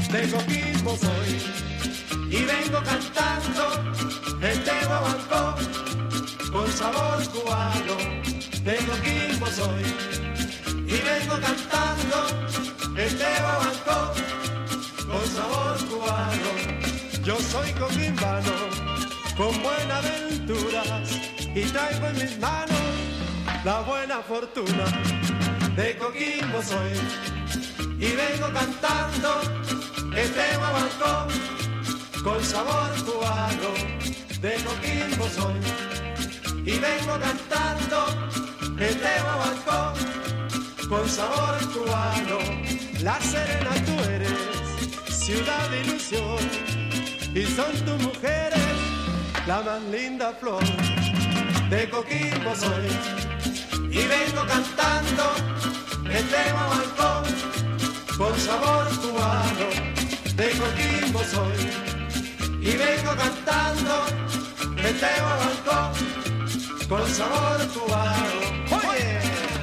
de Coquimbo soy, y vengo cantando este guaguancó con sabor cubano. De Coquimbo soy, y vengo cantando este guaguancó con sabor cubano. Yo soy coquimbano con buenas aventuras y traigo en mis manos la buena fortuna. De Coquimbo soy, y vengo cantando este guaguancó con sabor cubano. De Coquimbo soy, y vengo cantando este guaguancó con sabor cubano. La Serena tú eres, ciudad de ilusión, y son tus mujeres la más linda flor. De Coquimbo soy, y vengo cantando este guaguancó con sabor cubano. De Coquimbo soy, y vengo cantando este guaguancó con sabor cubano. ¡Oye!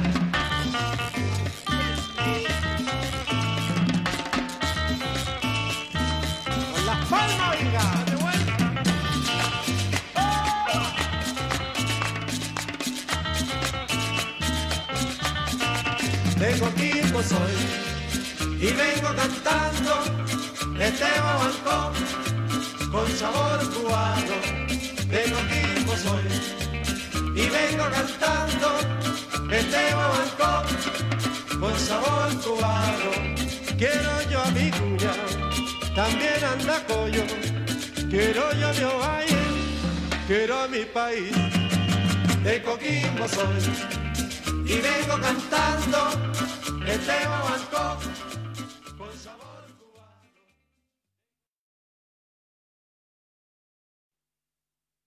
Con las palmas, venga, de vuelta. De Coquimbo soy, y vengo cantando este guaguancó con sabor cubano. De Coquimbo soy, y vengo cantando este guaguancó con sabor cubano. Quiero yo a mi cuña, también anda collo, quiero yo a mi ovalle, quiero a mi país. De Coquimbo soy, y vengo cantando este guaguancó